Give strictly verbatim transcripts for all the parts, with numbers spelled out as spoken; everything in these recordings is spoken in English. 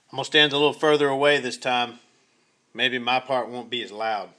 I'm going to stand a little further away this time. Maybe my part won't be as loud.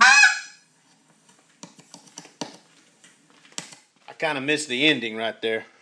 I kind of missed the ending right there.